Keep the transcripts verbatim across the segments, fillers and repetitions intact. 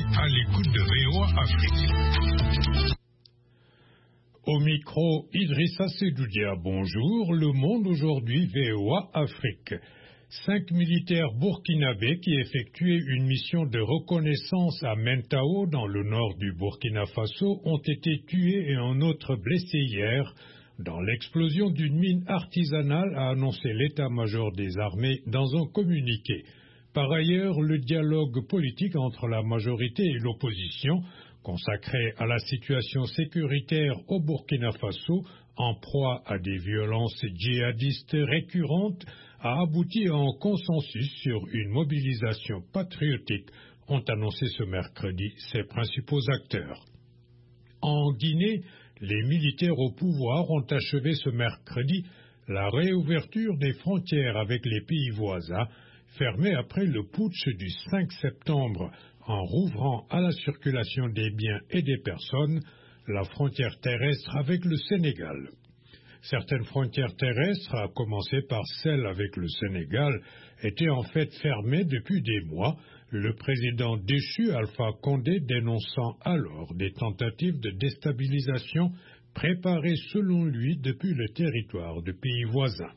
à l'écoute de V O A Afrique. Au micro, Idrissa Sedoudia, bonjour. Le Monde aujourd'hui, V O A Afrique. Cinq militaires burkinabés qui effectuaient une mission de reconnaissance à Mentao, dans le nord du Burkina Faso, ont été tués et un autre blessé hier dans l'explosion d'une mine artisanale, a annoncé l'état-major des armées dans un communiqué. Par ailleurs, le dialogue politique entre la majorité et l'opposition, consacré à la situation sécuritaire au Burkina Faso, en proie à des violences djihadistes récurrentes, a abouti à un consensus sur une mobilisation patriotique, ont annoncé ce mercredi ses principaux acteurs. En Guinée, les militaires au pouvoir ont achevé ce mercredi la réouverture des frontières avec les pays voisins, fermées après le putsch du cinq septembre, en rouvrant à la circulation des biens et des personnes la frontière terrestre avec le Sénégal. Certaines frontières terrestres, à commencer par celle avec le Sénégal, étaient en fait fermées depuis des mois, le président déchu Alpha Condé dénonçant alors des tentatives de déstabilisation préparées selon lui depuis le territoire de pays voisins.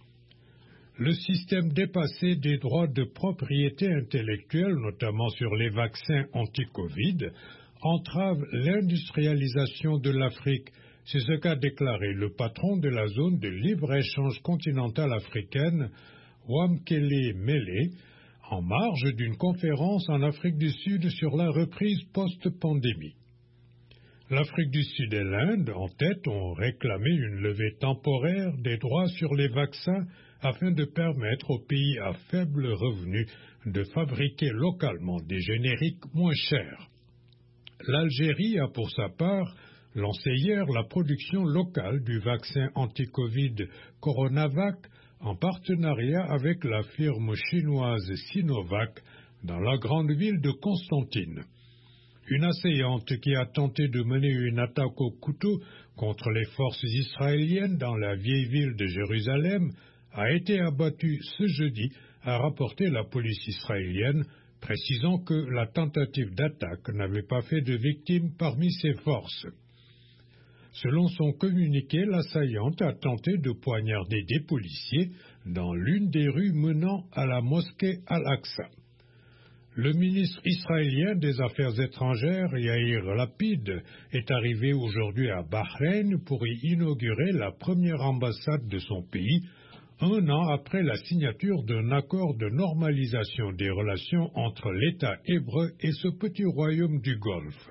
Le système dépassé des droits de propriété intellectuelle, notamment sur les vaccins anti-Covid, entrave l'industrialisation de l'Afrique. C'est ce qu'a déclaré le patron de la zone de libre-échange continentale africaine, Wamkele Mele, en marge d'une conférence en Afrique du Sud sur la reprise post-pandémie. L'Afrique du Sud et l'Inde, en tête, ont réclamé une levée temporaire des droits sur les vaccins afin de permettre aux pays à faible revenu de fabriquer localement des génériques moins chers. L'Algérie a pour sa part lancé hier la production locale du vaccin anti-Covid Coronavac en partenariat avec la firme chinoise Sinovac dans la grande ville de Constantine. Une assaillante qui a tenté de mener une attaque au couteau contre les forces israéliennes dans la vieille ville de Jérusalem a été abattue ce jeudi, a rapporté la police israélienne, précisant que la tentative d'attaque n'avait pas fait de victimes parmi ses forces. Selon son communiqué, l'assaillante a tenté de poignarder des policiers dans l'une des rues menant à la mosquée Al-Aqsa. Le ministre israélien des Affaires étrangères, Yair Lapid, est arrivé aujourd'hui à Bahreïn pour y inaugurer la première ambassade de son pays, un an après la signature d'un accord de normalisation des relations entre l'État hébreu et ce petit royaume du Golfe.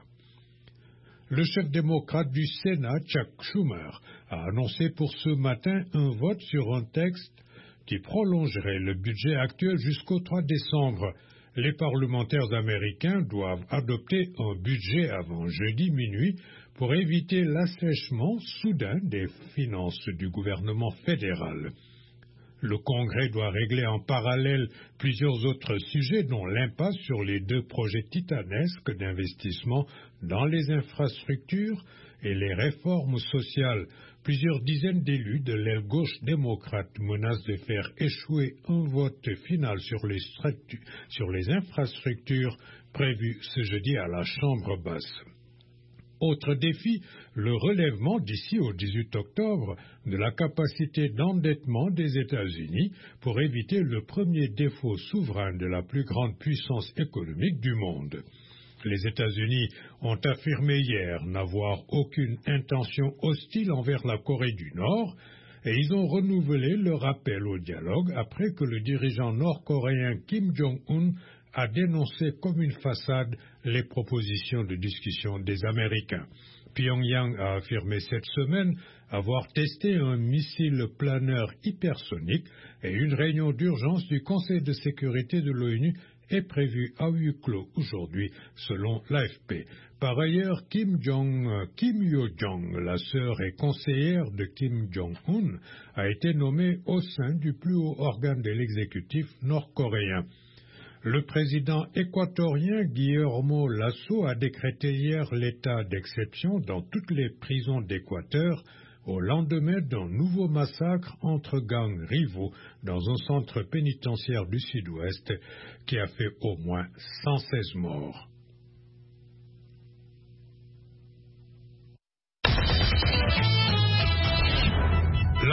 Le chef démocrate du Sénat, Chuck Schumer, a annoncé pour ce matin un vote sur un texte qui prolongerait le budget actuel jusqu'au trois décembre. Les parlementaires américains doivent adopter un budget avant jeudi minuit pour éviter l'assèchement soudain des finances du gouvernement fédéral. Le Congrès doit régler en parallèle plusieurs autres sujets, dont l'impasse sur les deux projets titanesques d'investissement dans les infrastructures et les réformes sociales. Plusieurs dizaines d'élus de l'aile gauche démocrate menacent de faire échouer un vote final sur les, sur les infrastructures prévu ce jeudi à la Chambre basse. Autre défi, le relèvement d'ici au dix-huit octobre de la capacité d'endettement des États-Unis pour éviter le premier défaut souverain de la plus grande puissance économique du monde. Les États-Unis ont affirmé hier n'avoir aucune intention hostile envers la Corée du Nord et ils ont renouvelé leur appel au dialogue après que le dirigeant nord-coréen Kim Jong-un a dénoncé comme une façade les propositions de discussion des Américains. Pyongyang a affirmé cette semaine avoir testé un missile planeur hypersonique et une réunion d'urgence du Conseil de sécurité de l'ONU est prévue à huis clos aujourd'hui, selon l'A F P. Par ailleurs, Kim Jong, Kim Yo-jong, la sœur et conseillère de Kim Jong-un, a été nommée au sein du plus haut organe de l'exécutif nord-coréen. Le président équatorien Guillermo Lasso a décrété hier l'état d'exception dans toutes les prisons d'Équateur au lendemain d'un nouveau massacre entre gangs rivaux dans un centre pénitentiaire du sud-ouest qui a fait au moins cent seize morts.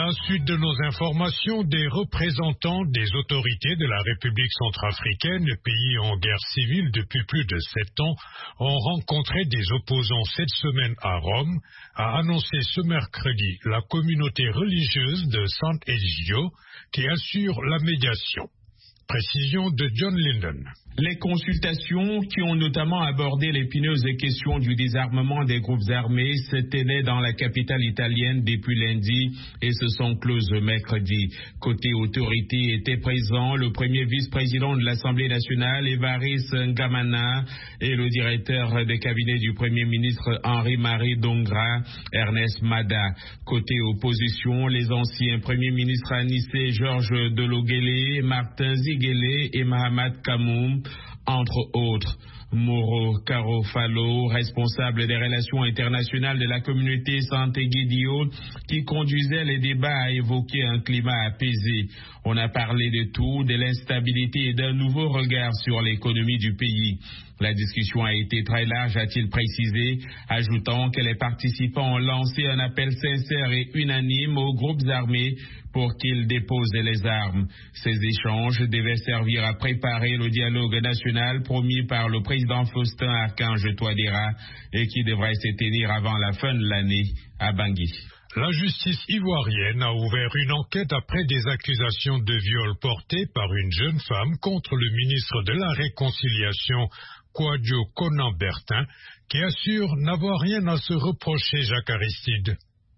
À la suite de nos informations, des représentants des autorités de la République centrafricaine, pays en guerre civile depuis plus de sept ans, ont rencontré des opposants cette semaine à Rome, a annoncé ce mercredi la communauté religieuse de Sant'Egidio qui assure la médiation. Précision de John Linden. Les consultations qui ont notamment abordé l'épineuse question du désarmement des groupes armés se tenaient dans la capitale italienne depuis lundi et se sont closes mercredi. Côté autorité étaient présents le premier vice-président de l'Assemblée nationale, Évariste Ngamana, et le directeur de cabinet du premier ministre Henri-Marie Dongra, Ernest Mada. Côté opposition, les anciens premiers ministres Anissé Georges Delogele, Martin Ziguele et Mahamat Kamoum, entre autres. Mauro Carofalo, responsable des relations internationales de la communauté Sant'Egidio, qui conduisait les débats, a évoqué un climat apaisé. On a parlé de tout, de l'instabilité et d'un nouveau regard sur l'économie du pays. La discussion a été très large, a-t-il précisé, ajoutant que les participants ont lancé un appel sincère et unanime aux groupes armés pour qu'ils déposent les armes. Ces échanges devaient servir à préparer le dialogue national promis par le président Faustin Archange Touadéra et qui devrait se tenir avant la fin de l'année à Bangui. La justice ivoirienne a ouvert une enquête après des accusations de viol portées par une jeune femme contre le ministre de la Réconciliation, Kouadio Konan-Bertin, qui assure n'avoir rien à se reprocher, Jacques Aristide.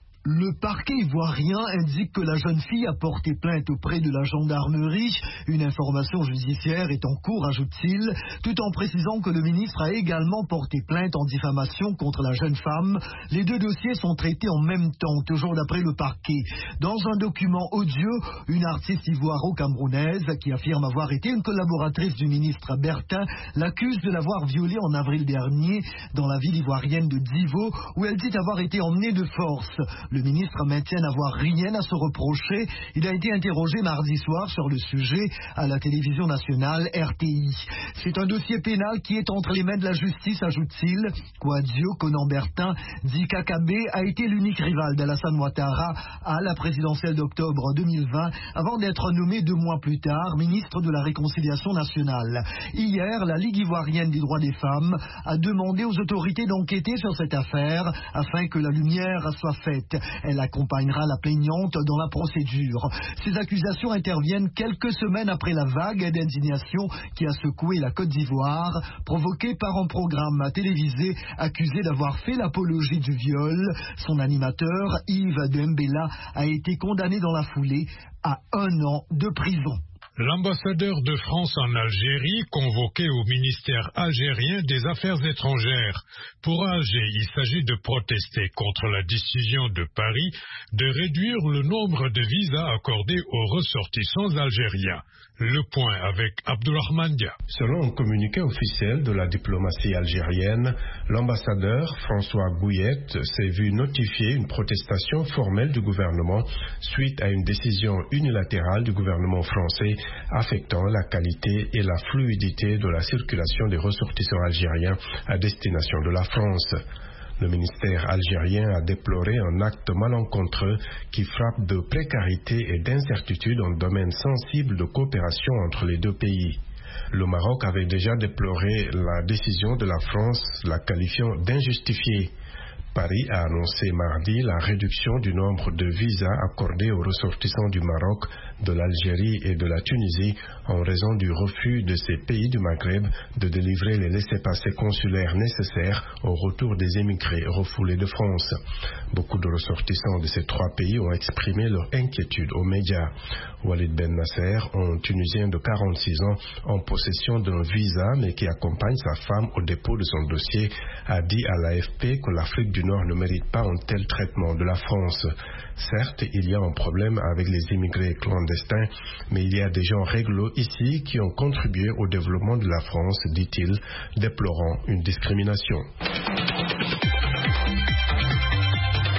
Le parquet ivoirien indique que la jeune fille a porté plainte auprès de la gendarmerie. Une information judiciaire est en cours, ajoute-t-il, tout en précisant que le ministre a également porté plainte en diffamation contre la jeune femme. Les deux dossiers sont traités en même temps, toujours d'après le parquet. Dans un document audio, une artiste ivoiro-camerounaise qui affirme avoir été une collaboratrice du ministre Bertin l'accuse de l'avoir violée en avril dernier dans la ville ivoirienne de Divo, où elle dit avoir été emmenée de force. Le ministre maintient n'avoir rien à se reprocher. Il a été interrogé mardi soir sur le sujet à la télévision nationale R T I. C'est un dossier pénal qui est entre les mains de la justice, ajoute-t-il. Kouadio Konan-Bertin dit qu'Akabe a été l'unique rival d'Alassane Ouattara à la présidentielle d'octobre deux mille vingt avant d'être nommé deux mois plus tard ministre de la Réconciliation nationale. Hier, la Ligue ivoirienne des droits des femmes a demandé aux autorités d'enquêter sur cette affaire afin que la lumière soit faite. Elle accompagnera la plaignante dans la procédure. Ces accusations interviennent quelques semaines après la vague d'indignation qui a secoué la Côte d'Ivoire, provoquée par un programme télévisé accusé d'avoir fait l'apologie du viol. Son animateur, Yves Dembella, a été condamné dans la foulée à un an de prison. L'ambassadeur de France en Algérie, convoqué au ministère algérien des Affaires étrangères. Pour Alger, il s'agit de protester contre la décision de Paris de réduire le nombre de visas accordés aux ressortissants algériens. Le point avec Abdourahmane Dia. Selon un communiqué officiel de la diplomatie algérienne, l'ambassadeur François Bouillette s'est vu notifier une protestation formelle du gouvernement suite à une décision unilatérale du gouvernement français affectant la qualité et la fluidité de la circulation des ressortissants algériens à destination de la France. Le ministère algérien a déploré un acte malencontreux qui frappe de précarité et d'incertitude en domaine sensible de coopération entre les deux pays. Le Maroc avait déjà déploré la décision de la France, la qualifiant d'injustifiée. Paris a annoncé mardi la réduction du nombre de visas accordés aux ressortissants du Maroc, de l'Algérie et de la Tunisie en raison du refus de ces pays du Maghreb de délivrer les laissez-passer consulaires nécessaires au retour des émigrés refoulés de France. Beaucoup de ressortissants de ces trois pays ont exprimé leur inquiétude aux médias. Walid Ben Nasser, un Tunisien de quarante-six ans en possession d'un visa mais qui accompagne sa femme au dépôt de son dossier, a dit à l'A F P que l'Afrique du Nord ne mérite pas un tel traitement de la France. Certes, il y a un problème avec les immigrés clandestins, mais il y a des gens réglo ici qui ont contribué au développement de la France, dit-il, déplorant une discrimination. La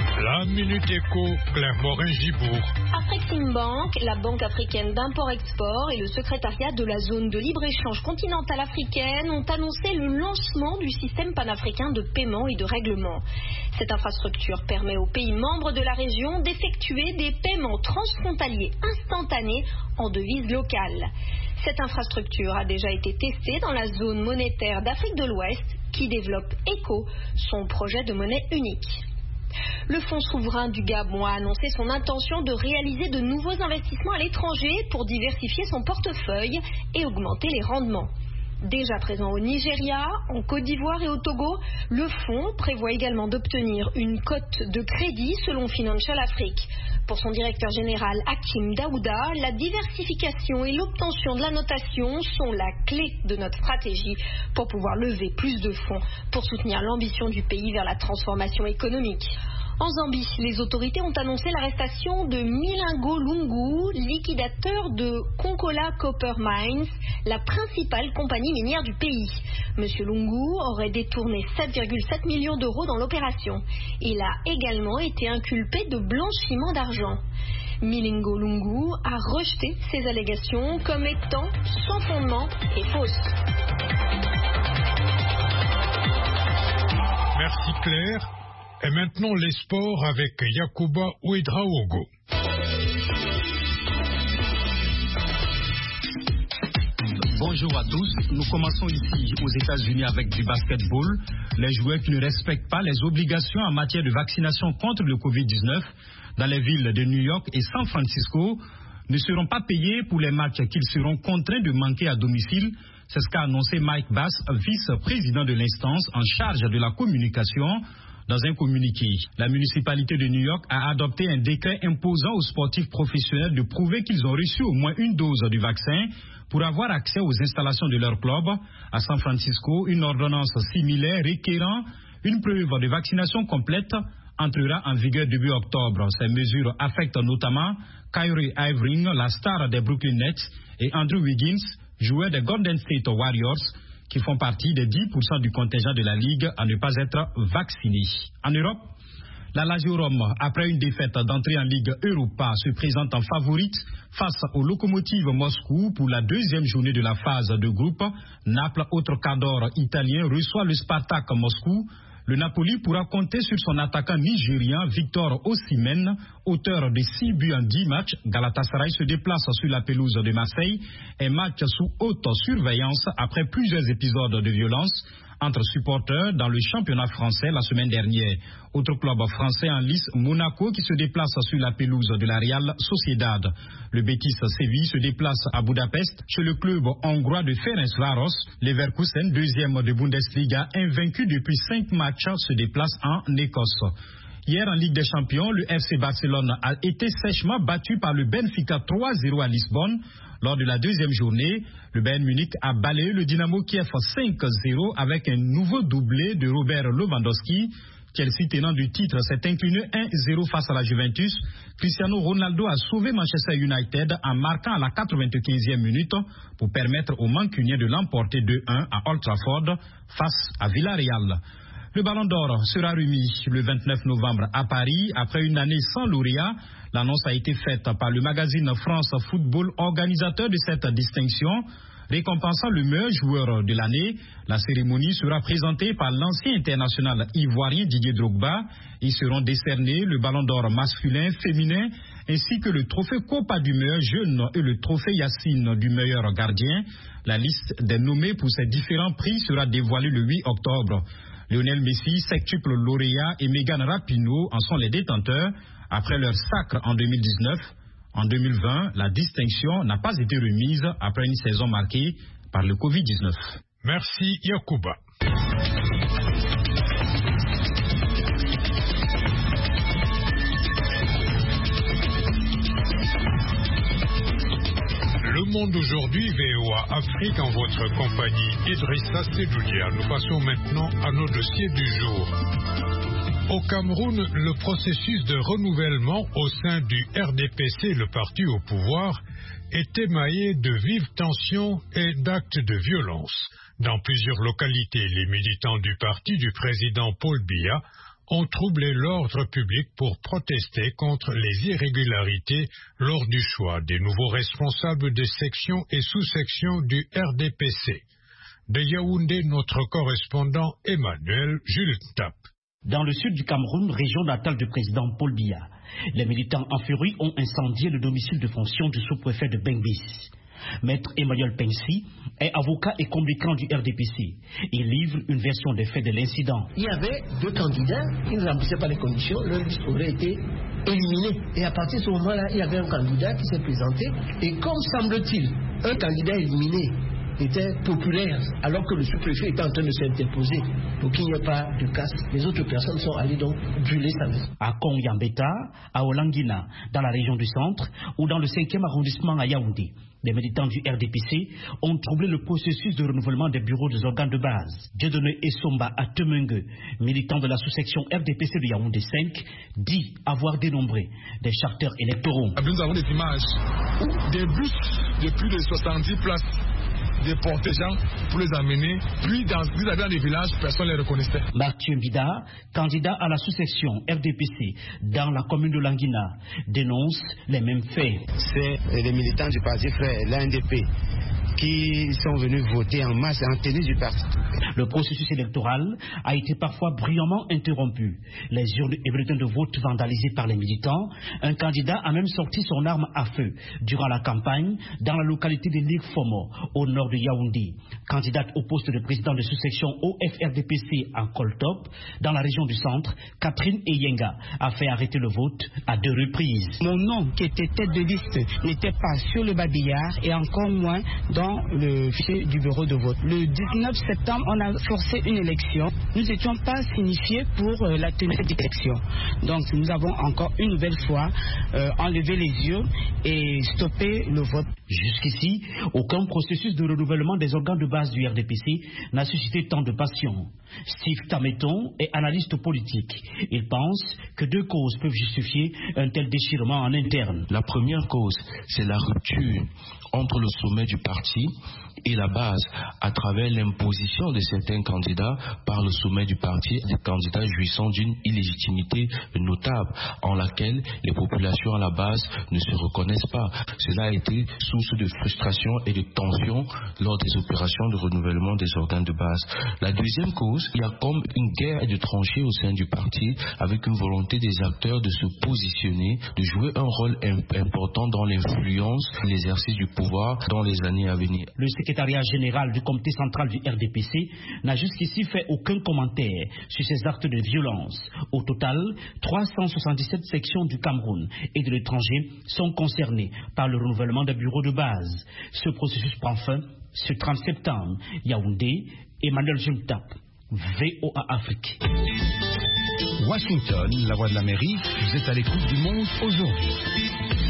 La Minute Éco, Claire Morin-Gibourg. Afreximbank, la banque africaine d'import-export et le secrétariat de la zone de libre-échange continentale africaine ont annoncé le lancement du système panafricain de paiement et de règlement. Cette infrastructure permet aux pays membres de la région d'effectuer des paiements transfrontaliers instantanés en devise locale. Cette infrastructure a déjà été testée dans la zone monétaire d'Afrique de l'Ouest qui développe ECO, son projet de monnaie unique. Le Fonds souverain du Gabon a annoncé son intention de réaliser de nouveaux investissements à l'étranger pour diversifier son portefeuille et augmenter les rendements. Déjà présent au Nigeria, en Côte d'Ivoire et au Togo, le fonds prévoit également d'obtenir une cote de crédit selon Financial Afrique. Pour son directeur général Hakim Daouda, la diversification et l'obtention de la notation sont la clé de notre stratégie pour pouvoir lever plus de fonds pour soutenir l'ambition du pays vers la transformation économique. En Zambie, les autorités ont annoncé l'arrestation de Milingo Lungu, liquidateur de Konkola Copper Mines, la principale compagnie minière du pays. Monsieur Lungu aurait détourné sept virgule sept millions d'euros dans l'opération. Il a également été inculpé de blanchiment d'argent. Milingo Lungu a rejeté ces allégations comme étant sans fondement et fausses. Merci Claire. Et maintenant les sports avec Yacouba Ouedraogo. Bonjour à tous, nous commençons ici aux États-Unis avec du basketball. Les joueurs qui ne respectent pas les obligations en matière de vaccination contre le covid dix-neuf dans les villes de New York et San Francisco ne seront pas payés pour les matchs qu'ils seront contraints de manquer à domicile. C'est ce qu'a annoncé Mike Bass, vice-président de l'instance en charge de la communication. Dans un communiqué, la municipalité de New York a adopté un décret imposant aux sportifs professionnels de prouver qu'ils ont reçu au moins une dose du vaccin pour avoir accès aux installations de leur club. À San Francisco, une ordonnance similaire requérant une preuve de vaccination complète entrera en vigueur début octobre. Ces mesures affectent notamment Kyrie Irving, la star des Brooklyn Nets, et Andrew Wiggins, joueur des Golden State Warriors, qui font partie des dix pour cent du contingent de la Ligue à ne pas être vaccinés. En Europe, la Lazio Rome, après une défaite d'entrée en Ligue Europa, se présente en favorite face au Lokomotiv Moscou pour la deuxième journée de la phase de groupe. Naples, autre cadre italien, reçoit le Spartak Moscou. Le Napoli pourra compter sur son attaquant nigérien Victor Osimhen, auteur de six buts en dix matchs. Galatasaray se déplace sur la pelouse de Marseille. Un match sous haute surveillance après plusieurs épisodes de violence entre supporters dans le championnat français la semaine dernière. Autre club français en lice, Monaco, qui se déplace sur la pelouse de la Real Sociedad. Le Betis Séville se déplace à Budapest chez le club hongrois de Ferencváros. Leverkusen, deuxième de Bundesliga, invaincu depuis cinq matchs, se déplace en Écosse. Hier, en Ligue des Champions, le F C Barcelone a été sèchement battu par le Benfica trois zéro à Lisbonne. Lors de la deuxième journée, le Bayern Munich a balayé le Dynamo Kiev cinq zéro avec un nouveau doublé de Robert Lewandowski. Chelsea, tenant du titre, s'est incliné un zéro face à la Juventus. Cristiano Ronaldo a sauvé Manchester United en marquant à la quatre-vingt-quinzième minute pour permettre aux Mancuniens de l'emporter deux un à Old Trafford face à Villarreal. Le Ballon d'Or sera remis le vingt-neuf novembre à Paris après une année sans lauréat. L'annonce a été faite par le magazine France Football, organisateur de cette distinction, récompensant le meilleur joueur de l'année. La cérémonie sera présentée par l'ancien international ivoirien Didier Drogba. Ils seront décernés le Ballon d'Or masculin, féminin, ainsi que le trophée Copa du meilleur jeune et le trophée Yacine du meilleur gardien. La liste des nommés pour ces différents prix sera dévoilée le huit octobre. Lionel Messi, septuple lauréat, et Megan Rapinoe en sont les détenteurs après leur sacre en deux mille dix-neuf. En deux mille vingt, la distinction n'a pas été remise après une saison marquée par le covid dix-neuf. Merci Yacouba. Le Monde aujourd'hui, V O A Afrique, en votre compagnie, Idrissa Sedoudia. Nous passons maintenant à nos dossiers du jour. Au Cameroun, le processus de renouvellement au sein du R D P C, le parti au pouvoir, est émaillé de vives tensions et d'actes de violence. Dans plusieurs localités, les militants du parti du président Paul Biya ont troublé l'ordre public pour protester contre les irrégularités lors du choix des nouveaux responsables des sections et sous-sections du R D P C. De Yaoundé, notre correspondant Emmanuel Jules Tap. Dans le sud du Cameroun, région natale du président Paul Biya, les militants en furie ont incendié le domicile de fonction du sous-préfet de Bengbis. Maître Emmanuel Pensi est avocat et communicant du R D P C. Il livre une version des faits de l'incident. Il y avait deux candidats qui ne remplissaient pas les conditions, leur liste aurait été éliminée. Et à partir de ce moment-là, il y avait un candidat qui s'est présenté. Et comme semble-t-il, un candidat éliminé était populaire, alors que le sous-préfet était en train de s'interposer pour qu'il n'y ait pas de casse. Les autres personnes sont allées donc brûler sa maison. À Kong-Yambeta, à Olangina, dans la région du centre, ou dans le cinquième arrondissement à Yaoundé, les militants du R D P C ont troublé le processus de renouvellement des bureaux des organes de base. Dieudonné Essomba à Temengue, militant de la sous-section R D P C de Yaoundé cinq, dit avoir dénombré des charters électoraux. Nous avons des images où des bus de plus de soixante-dix places déporter les gens pour les amener, puis dans, dans les villages, personne ne les reconnaissait. Mathieu Mbida, candidat à la sous-section R D P C dans la commune de Languina, dénonce les mêmes faits. C'est les militants du parti frère, l'A N D P, qui sont venus voter en masse en tenue du parti. Le processus électoral a été parfois brillamment interrompu. Les urnes et bulletins de vote vandalisés par les militants. Un candidat a même sorti son arme à feu durant la campagne dans la localité de Ligfomo, au nord de Yaoundé. Candidate au poste de président de sous-section O F R D P C en Coltop, dans la région du centre, Catherine Eyenga a fait arrêter le vote à deux reprises. Mon nom, qui était tête de liste, n'était pas sur le babillard et encore moins dans le fichier du bureau de vote. Le dix-neuf septembre, on a forcé une élection. Nous n'étions pas signifiés pour euh, la tenue de l'élection. Donc nous avons encore une nouvelle fois euh, enlevé les urnes et stoppé le vote. Jusqu'ici, aucun processus de renouvellement des organes de base du R D P C n'a suscité tant de passion. Steve Tameton est analyste politique. Il pense que deux causes peuvent justifier un tel déchirement en interne. La première cause, c'est la rupture entre le sommet du parti et la base à travers l'imposition de certains candidats par le sommet du parti, des candidats jouissant d'une illégitimité notable en laquelle les populations à la base ne se reconnaissent pas. Cela a été source de frustration et de tension lors des opérations de renouvellement des organes de base. La deuxième cause, il y a comme une guerre de tranchées au sein du parti avec une volonté des acteurs de se positionner, de jouer un rôle important dans l'influence, l'exercice du pouvoir dans les années à venir. Le secrétariat général du comité central du R D P C n'a jusqu'ici fait aucun commentaire sur ces actes de violence. Au total, trois cent soixante-dix-sept sections du Cameroun et de l'étranger sont concernées par le renouvellement des bureaux de base. Ce processus prend fin ce trente septembre. Yaoundé, Emmanuel Jumtap, V O A Afrique. Washington, la voix de l'Amérique, vous êtes à l'écoute du monde aujourd'hui.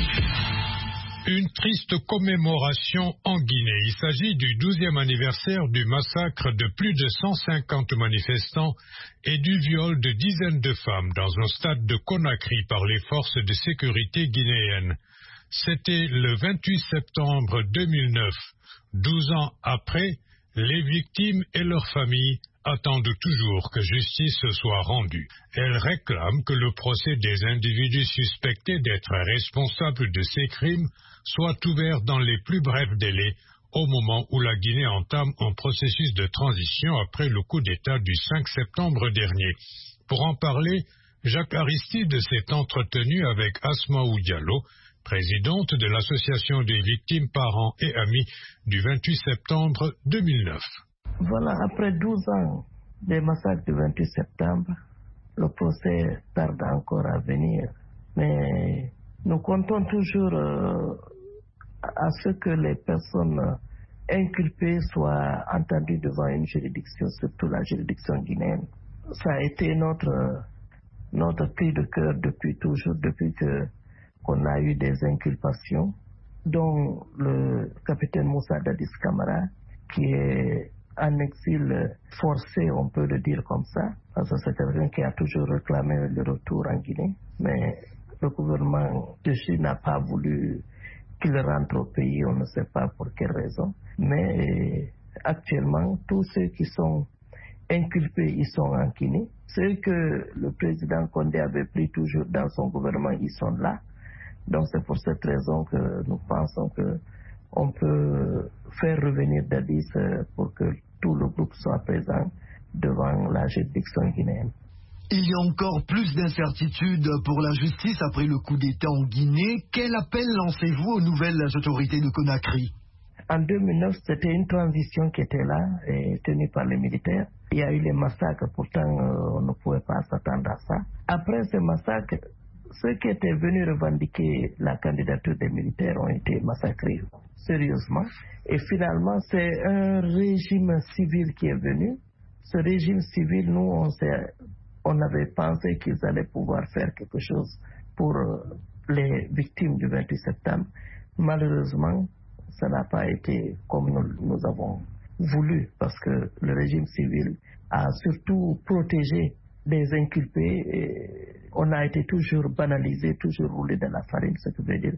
Une triste commémoration en Guinée. Il s'agit du douzième anniversaire du massacre de plus de cent cinquante manifestants et du viol de dizaines de femmes dans un stade de Conakry par les forces de sécurité guinéennes. C'était le vingt-huit septembre deux mille neuf. Douze ans après, les victimes et leurs familles attendent toujours que justice soit rendue. Elles réclament que le procès des individus suspectés d'être responsables de ces crimes soit ouvert dans les plus brefs délais au moment où la Guinée entame un processus de transition après le coup d'État du cinq septembre dernier. Pour en parler, Jacques Aristide s'est entretenu avec Asmaou Diallo, présidente de l'association des victimes, parents et amis du vingt-huit septembre deux mille neuf. Voilà, après douze ans des massacres du vingt-huit septembre, le procès tarde encore à venir. Mais nous comptons toujours euh, à ce que les personnes inculpées soient entendues devant une juridiction, surtout la juridiction guinéenne. Ça a été notre, notre cri de cœur depuis toujours, depuis que qu'on a eu des inculpations, dont le capitaine Moussa Dadis Camara, qui est en exil forcé, on peut le dire comme ça, parce que c'est quelqu'un qui a toujours réclamé le retour en Guinée, mais le gouvernement de Chine n'a pas voulu qu'il rentre au pays, on ne sait pas pour quelle raison. Mais actuellement, tous ceux qui sont inculpés, ils sont en Guinée. Ceux que le président Condé avait pris toujours dans son gouvernement, ils sont là. Donc c'est pour cette raison que nous pensons qu'on peut faire revenir Dadis pour que tout le groupe soit présent devant la juridiction guinéenne. Il y a encore plus d'incertitudes pour la justice après le coup d'État en Guinée. Quel appel lancez-vous aux nouvelles autorités de Conakry? En deux mille neuf, c'était une transition qui était là, et tenue par les militaires. Il y a eu les massacres, pourtant euh, on ne pouvait pas s'attendre à ça. Après ces massacres, ceux qui étaient venus revendiquer la candidature des militaires ont été massacrés sérieusement. Et finalement, c'est un régime civil qui est venu. Ce régime civil, nous, on, on avait pensé qu'ils allaient pouvoir faire quelque chose pour les victimes du vingt-huit septembre. Malheureusement, ça n'a pas été comme nous, nous avons voulu, parce que le régime civil a surtout protégé les inculpés. Et on a été toujours banalisé, toujours roulé dans la farine, ce qui veut dire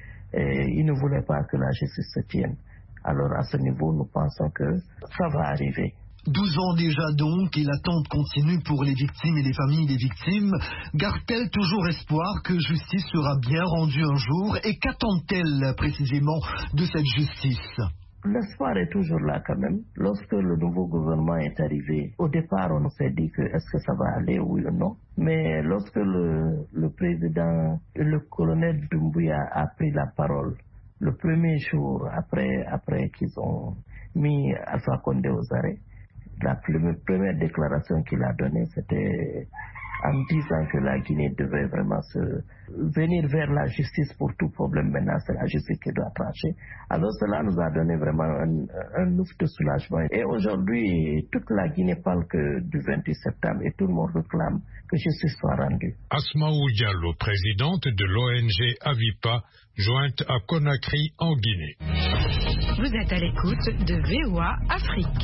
qu'ils ne voulaient pas que la justice se tienne. Alors à ce niveau, nous pensons que ça va arriver. douze ans déjà donc, et l'attente continue pour les victimes et les familles des victimes. Garde-t-elle toujours espoir que justice sera bien rendue un jour, et qu'attend-elle précisément de cette justice? L'espoir est toujours là quand même. Lorsque le nouveau gouvernement est arrivé, au départ on s'est dit que est-ce que ça va aller, oui ou non. Mais lorsque le, le président, le colonel Doumbouya a pris la parole, le premier jour après, après qu'ils ont mis Alpha Condé aux arrêts, la première déclaration qu'il a donnée, c'était en disant que la Guinée devait vraiment se venir vers la justice pour tout problème. Maintenant, c'est la justice qui doit trancher. Alors cela nous a donné vraiment un, un ouf de soulagement. Et aujourd'hui, toute la Guinée parle que du vingt-huit septembre et tout le monde réclame que justice soit rendue. Asmaou Diallo, présidente de l'O N G Avipa, jointe à Conakry en Guinée. Vous êtes à l'écoute de V O A Afrique.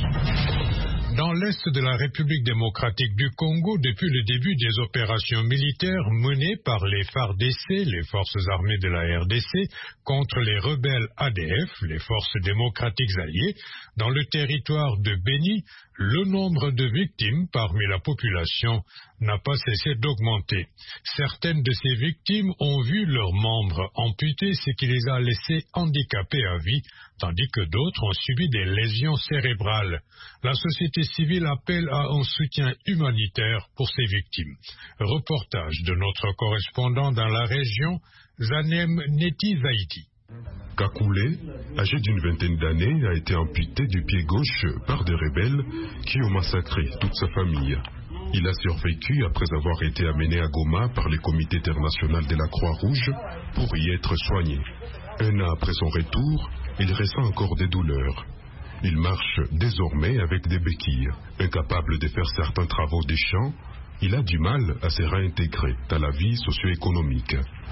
Dans l'est de la République démocratique du Congo, depuis le début des opérations militaires menées par les F A R D C, les forces armées de la R D C, contre les rebelles A D F, les forces démocratiques alliées, dans le territoire de Béni, le nombre de victimes parmi la population n'a pas cessé d'augmenter. Certaines de ces victimes ont vu leurs membres amputés, ce qui les a laissés handicapés à vie, tandis que d'autres ont subi des lésions cérébrales. La société civile appelle à un soutien humanitaire pour ces victimes. Reportage de notre correspondant dans la région, Zanem Neti Zaïti. Kakoulé, âgé d'une vingtaine d'années, a été amputé du pied gauche par des rebelles qui ont massacré toute sa famille. Il a survécu après avoir été amené à Goma par le comité international de la Croix-Rouge pour y être soigné. Un an après son retour, il ressent encore des douleurs. Il marche désormais avec des béquilles. Incapable de faire certains travaux des champs, il a du mal à se réintégrer dans la vie socio-économique.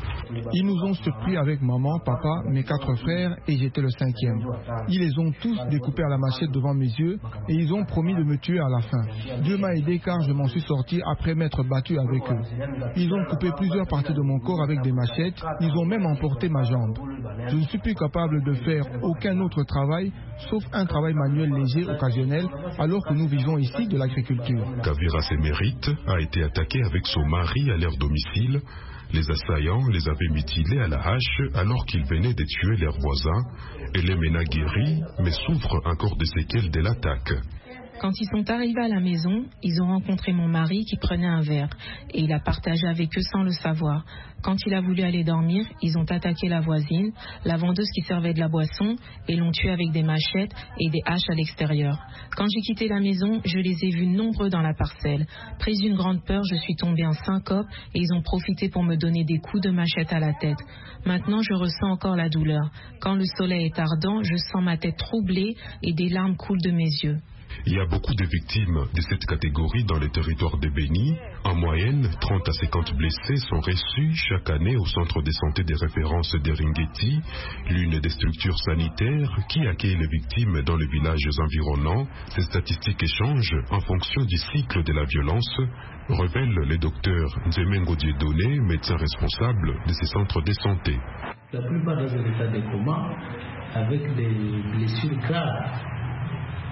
Ils nous ont surpris avec maman, papa, mes quatre frères et j'étais le cinquième. Ils les ont tous découpés à la machette devant mes yeux et ils ont promis de me tuer à la fin. Dieu m'a aidé car je m'en suis sorti après m'être battu avec eux. Ils ont coupé plusieurs parties de mon corps avec des machettes, ils ont même emporté ma jambe. Je ne suis plus capable de faire aucun autre travail sauf un travail manuel léger occasionnel alors que nous vivons ici de l'agriculture. Kavira Sémérite a été attaquée avec son mari à leur domicile. Les assaillants les avaient mutilés à la hache alors qu'ils venaient de tuer leurs voisins. Elle est maintenant guérie, mais souffre encore des séquelles de l'attaque. Quand ils sont arrivés à la maison, ils ont rencontré mon mari qui prenait un verre et il a partagé avec eux sans le savoir. Quand il a voulu aller dormir, ils ont attaqué la voisine, la vendeuse qui servait de la boisson et l'ont tué avec des machettes et des haches à l'extérieur. Quand j'ai quitté la maison, je les ai vus nombreux dans la parcelle. Prise d'une grande peur, je suis tombée en syncope et ils ont profité pour me donner des coups de machette à la tête. Maintenant, je ressens encore la douleur. Quand le soleil est ardent, je sens ma tête troublée et des larmes coulent de mes yeux. Il y a beaucoup de victimes de cette catégorie dans les territoires de Béni. En moyenne, trente à cinquante blessés sont reçus chaque année au centre de santé de référence d'Eringeti, l'une des structures sanitaires qui accueille les victimes dans les villages environnants. Ces statistiques changent en fonction du cycle de la violence, révèle le docteur Nzemengo Dieudonné, médecin responsable de ces centres de santé. La plupart des états de coma avec des blessures graves.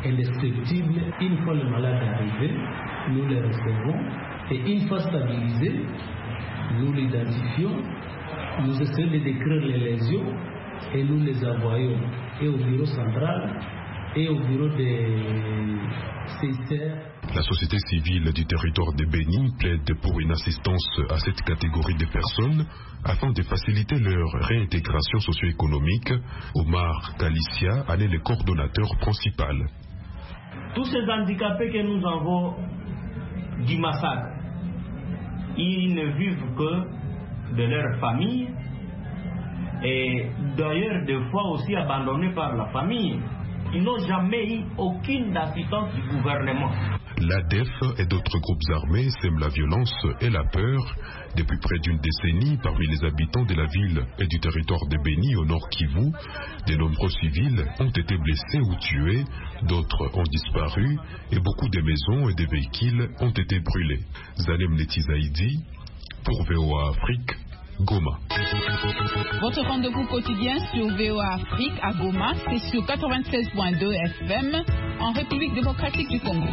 indestructibles. Une fois le malade arrivé, nous les recevons et une fois stabilisé, nous l'identifions, nous essayons de décrire les lésions et nous les envoyons et au bureau central et au bureau des C I C R. La société civile du territoire de Béni plaide pour une assistance à cette catégorie de personnes afin de faciliter leur réintégration socio-économique. Omar Kalicia en est le coordonnateur principal. Tous ces handicapés que nous avons du massacre, ils ne vivent que de leur famille et d'ailleurs des fois aussi abandonnés par la famille. Ils n'ont jamais eu aucune assistance du gouvernement. L'A D F et d'autres groupes armés sèment la violence et la peur. Depuis près d'une décennie, parmi les habitants de la ville et du territoire de Béni au nord Kivu, de nombreux civils ont été blessés ou tués, d'autres ont disparu et beaucoup de maisons et de véhicules ont été brûlés. Zalem Netizaïdi pour V O A Afrique, Goma. Votre rendez-vous quotidien sur V O A Afrique à Goma, c'est sur quatre-vingt-seize virgule deux F M en République démocratique du Congo.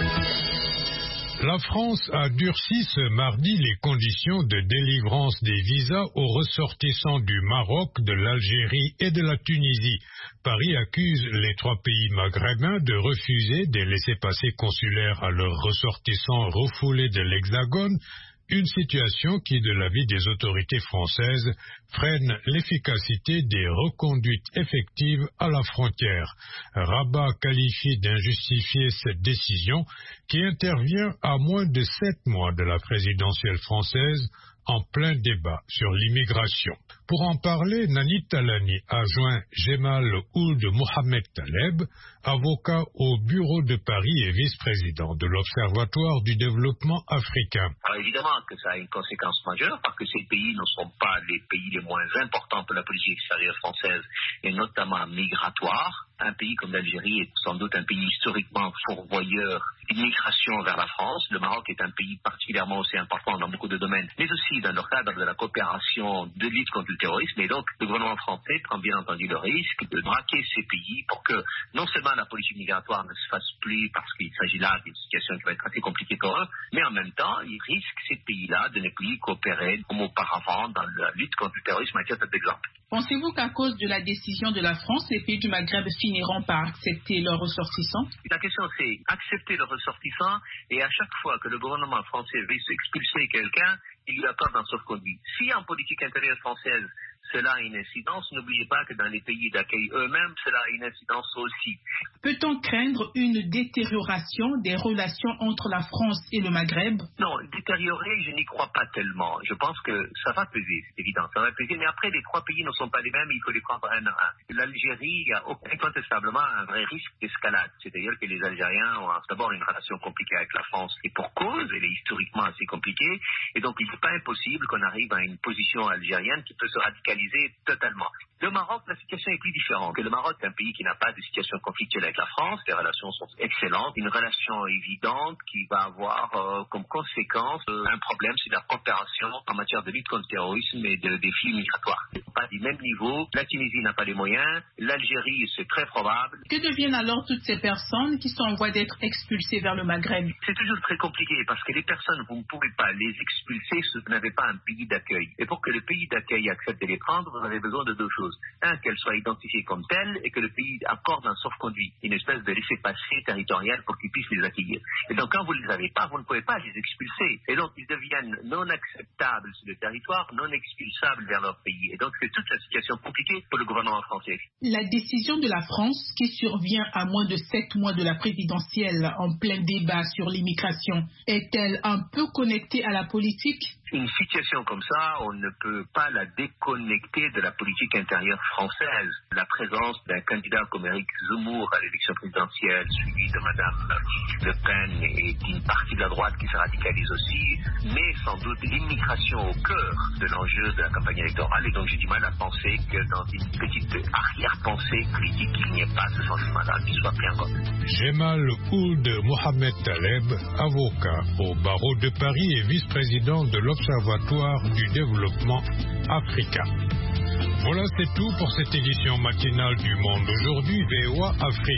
La France a durci ce mardi les conditions de délivrance des visas aux ressortissants du Maroc, de l'Algérie et de la Tunisie. Paris accuse les trois pays maghrébins de refuser des laissez-passer consulaires à leurs ressortissants refoulés de l'Hexagone, une situation qui, de l'avis des autorités françaises, freine l'efficacité des reconduites effectives à la frontière. Rabat qualifie d'injustifiée cette décision qui intervient à moins de sept mois de la présidentielle française en plein débat sur l'immigration. Pour en parler, Nani Talani a joint Jemal Ould Mohamed Taleb, avocat au bureau de Paris et vice-président de l'Observatoire du développement africain. Alors évidemment que ça a une conséquence majeure parce que ces pays ne sont pas les pays les moins importants pour la politique extérieure française et notamment migratoire. Un pays comme l'Algérie est sans doute un pays historiquement pourvoyeur d'immigration vers la France. Le Maroc est un pays particulièrement aussi important dans beaucoup de domaines, mais aussi dans le cadre de la coopération de lutte contre le terrorisme. Et donc, le gouvernement français prend bien entendu le risque de braquer ces pays pour que non seulement la politique migratoire ne se fasse plus parce qu'il s'agit là d'une situation qui va être assez compliquée pour eux, mais en même temps, il risque ces pays-là de ne plus coopérer comme auparavant dans la lutte contre le terrorisme. À titre d'exemple. Pensez-vous qu'à cause de la décision de la France, les pays du Maghreb finiront par accepter leurs ressortissants? La question c'est accepter leurs ressortissants et à chaque fois que le gouvernement français veut expulser quelqu'un, il lui accorde un sauf-conduit. Si en politique intérieure française, cela a une incidence, n'oubliez pas que dans les pays d'accueil eux-mêmes, cela a une incidence aussi. Peut-on craindre une détérioration des relations entre la France et le Maghreb? Non, détériorer, je n'y crois pas tellement. Je pense que ça va peser, c'est évident, ça va peser, mais après, les trois pays ne sont pas les mêmes, il faut les prendre un à un. L'Algérie a incontestablement un vrai risque d'escalade, c'est-à-dire que les Algériens ont d'abord une relation compliquée avec la France, et pour cause, elle est historiquement assez compliquée, et donc il n'est pas impossible qu'on arrive à une position algérienne qui peut se radicaliser totalement. Le Maroc, la situation est plus différente. Le Maroc est un pays qui n'a pas de situation conflictuelle avec la France. Les relations sont excellentes. Une relation évidente qui va avoir euh, comme conséquence euh, un problème, c'est la coopération en matière de lutte contre le terrorisme et de, des flux migratoires. Pas du même niveau. La Tunisie n'a pas les moyens. L'Algérie, c'est très probable. Que deviennent alors toutes ces personnes qui sont en voie d'être expulsées vers le Maghreb? C'est toujours très compliqué parce que les personnes, vous ne pouvez pas les expulser si vous n'avez pas un pays d'accueil. Et pour que le pays d'accueil accepte de les prendre, vous avez besoin de deux choses. Un, qu'elles soient identifiées comme telles et que le pays accorde un sauf-conduit, une espèce de laissez-passer territorial pour qu'ils puissent les accueillir. Et donc quand vous ne les avez pas, vous ne pouvez pas les expulser. Et donc ils deviennent non acceptables sur le territoire, non expulsables vers leur pays. Et donc c'est toute la situation compliquée pour le gouvernement français. La décision de la France, qui survient à moins de sept mois de la présidentielle en plein débat sur l'immigration, est-elle un peu connectée à la politique? Une situation comme ça, on ne peut pas la déconnecter de la politique intérieure française. La présence d'un candidat comme Éric Zemmour à l'élection présidentielle, suivi de Madame Le Pen et d'une partie de la droite qui se radicalise aussi, met sans doute l'immigration au cœur de l'enjeu de la campagne électorale. Et donc j'ai du mal à penser que dans une petite arrière-pensée politique, il n'y ait pas ce sentiment-là qui soit pris en compte. Jemal Ould Mohamed Taleb, avocat au barreau de Paris et vice-président de l'Observatoire du développement africain. Voilà, c'est tout pour cette édition matinale du Monde aujourd'hui, V O A Afrique.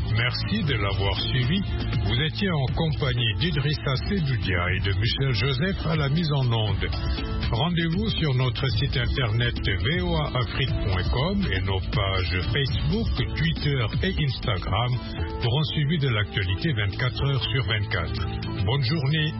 Merci de l'avoir suivi. Vous étiez en compagnie d'Idrissa Sedoudia et de Michel Joseph à la mise en onde. Rendez-vous sur notre site internet v o a afrique point com et nos pages Facebook, Twitter et Instagram pour un suivi de l'actualité vingt-quatre heures sur vingt-quatre. Bonne journée.